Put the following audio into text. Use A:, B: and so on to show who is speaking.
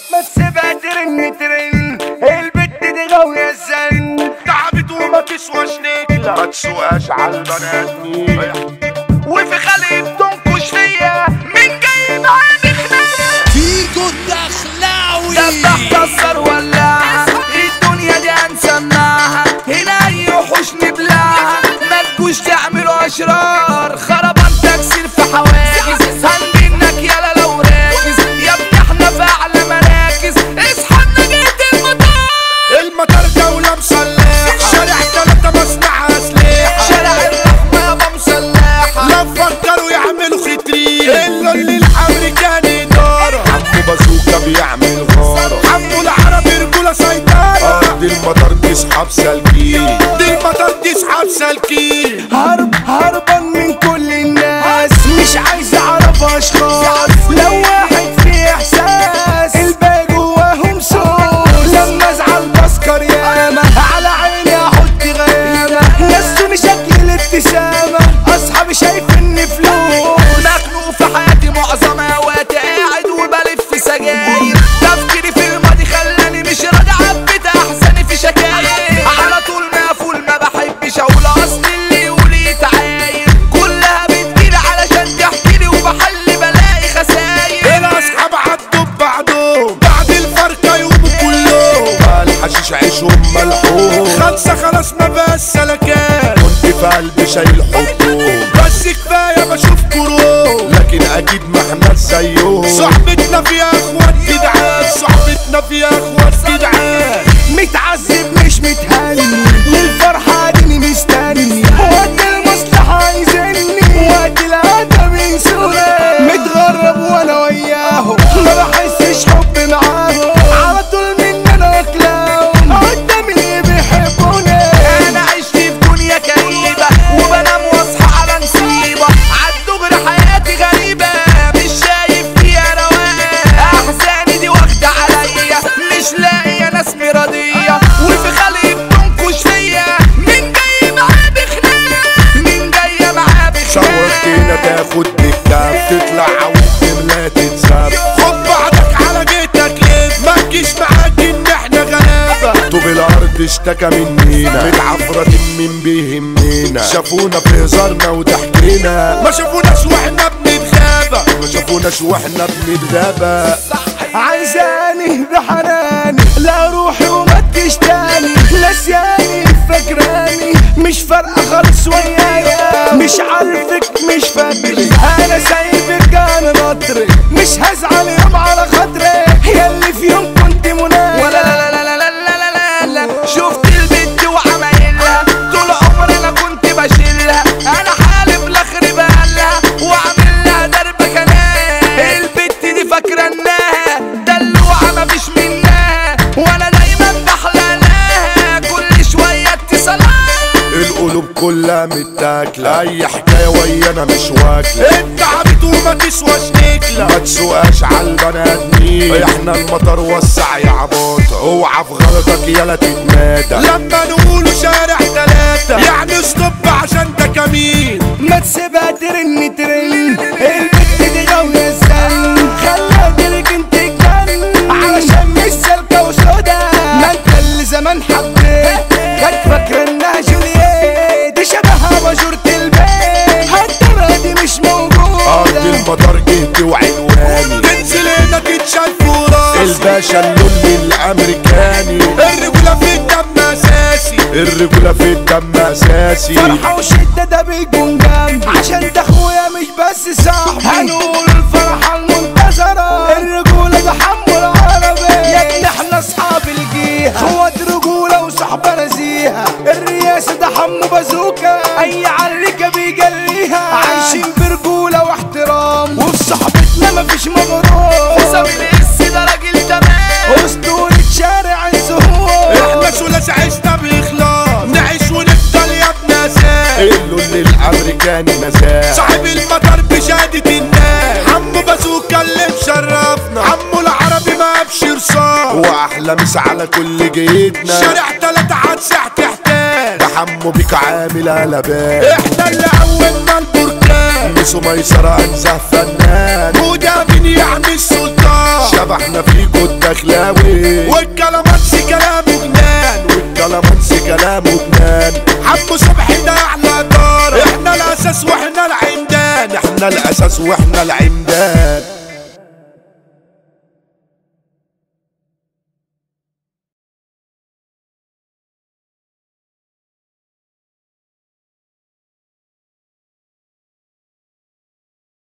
A: ما تسيبها ترن ترن، البت دي غاوية الزن،
B: تعبت وما تسواش نجلة، ما تسواش عالبنات مين.
A: وفي خليب تنكش فيا مين جاي معاه بخناق،
C: فيكو الدخلاوي
A: دبح كسر ولاعة، الدنيا دي هنسمعها، هنا اي وحوش نبلعها، ما تجوش تعملوا اشرار، خربان تكسير في حواجز، هنجنك يالا لو راكز، يا ابني احنا في اعلى مراكز، اصحى نجيت
B: المطار دولة مسلحة، شارع 3 مصنع اسلحة،
A: شارع الرحمة يابا مسلحة،
B: لو فكروا يعملوا خترين اللي الامريكاني دارة، عمو بازوكا بيعمل غارة، عمو العربي رجولة سيطرة، دي المطار تسحب سالكين، دي المطار تسحب سالكين.
A: هربان من كل الناس، مش عايز اعرف اشخاص، لو واحد فيه احساس الباقي جواهم صوص، لما ازعل بسكر ياما، على عيني احط غيامة، نسوني شكل الابتسامة، اصحابي شايف اني فلوس، مخنوق في حياتي معظم اوقاتي قاعد وبلف سجاير، تفكيري في الماضي خلاني مش راضي عبيت احزاني في شكاير، على طول مقفول ما بحبش اقول اصل اللي يقولي يتعاير، كلها بتجيلي علشان تحكيلي وبحل بلاقي خساير،
B: الاصحاب عدوا ببعضهم بعد الفرقة يوموا كلهم، الحشيش عيشهم ملحوم، خمسة خلاص ما بقاش سلكان، كنت في قلبي شايل حبهم، بس كفاية بشوف كروم، لكن اكيد ما احنا زيهم، صحبتنا فيها اخوات جدعان، صحبتنا فيها اخوات جدعان،
A: متعذب مش متهني، للفرحة دي مستني، وقت المصلحة عايزني، وقت العادة بينسوني، متغرب وانا وياهم، ما بحسش حب معاهم، على طول مننا واكلاهم، قدام اللي بيحبوني، انا عشت في دنيا كئيبة، وبنام واصحى على نصيبة، عالدغري حياتي غريبة، مش شايف فيها رواق، احزاني دي واخدة عليا، مش لاقية ناس مرضية، وفي خليب تنكش فيا، مين جاي معاه بخناق، مين جاية معاه بخناق،
B: شوقتنا تاخد بالكاف، تطلع عاوز لا تتساب، خد بعضك على جيتك ليه، ما تجيش معاك ان احنا غلابة، طوب الارض اشتكى مننا، متعفرة مين بيهمنا، شافونا في هزارنا وضحكنا، ما شافوناش واحنا بنتغابى، ما شافوناش واحنا بنتغابى،
A: عايزاني بحناني، لا روحي وما تجيش تاني، نسياني فاكراني، مش فارقة خالص ويايا، مش عارفك مش فاكرك، انا سايبك انا ناطرك، مش هزعل يوم على خاطرك، ياللي في يوم كنت منايا، ولا لا لا لا لا لا لا لا، شفت البنت وعمايلها، طول عمري انا كنت بشيلها، انا حالف لاخر بقالها، واعمل لها درب كناه، البنت دي فاكرة انها دلوعة مفيش منها، وانا دايما بحلالها، كل شوية اتصالات،
B: القلوب كلها متاكلة، اي حكاية ويانا مش واكلة، انت عبيط وما تسواش نكلة، ما تسواش عالبنات مين، احنا المطر وسع يا عباطة، اوعى في غلطك يالا تتمادى، لما نقولوا شارع 3 يعني ستوب عشان ده كمين،
A: ما تسيبها ترن ترن، البت دي غاوية الزن، خليها تركن تتجن، علشان مش سالكة وسودا، ما انت اللي زمان حبيت، كانت فاكرة انها جولييت، دي شبهها باجورة البيت، هالدرة دي مش موجودة،
B: ارض المطر جهتي وعنواني، تنزل هنا تتشال في راسي، الباشا اللولي الامريكاني، الرجولة في الدم اساسي، الرجولة في الدم اساسي،
A: فرحة وشدة ده بيكون جنبي، عشان ده اخويا مش بس صاحبي، هنقول الفرحة المنتظرة، الرجولة ده حمو العربي، يا ابني احنا اصحاب الجيهة، خوات رجولة وصحبة نزيهة، الرياسة ده حمو بازوكا، اي عركة بيجليها، عايشين برجولة واحترام، وفي صحبتنا مفيش مغرور، حسام القس ده راجل تمام، اسطورة شارع الزهور،
B: احنا ثلاثي عشنا باخلاص، نعيش ونفضل يا ابن اساس، اللولي الامريكاني مزاج، صاحب المطر بشهادة الناس، عمو بازوكا اللي مشرفنا، عمو العربي ما ابشر صار، واحلى مسا على كل جيتنا، شارع 3 عالساح تحتاج، ده حمو بيك عامل قلبان، احنا اللي عودنا البركان، ميسو ميسرة انزه فنان، وده مين يعني السلطان، شبحنا فيكو الدخلاوي والكلامانسي كلامه جنان والكلامانسي كلامه جنان حمو صبحي ده احلى دار احنا الاساس واحنا العمدان احنا الاساس واحنا العمدان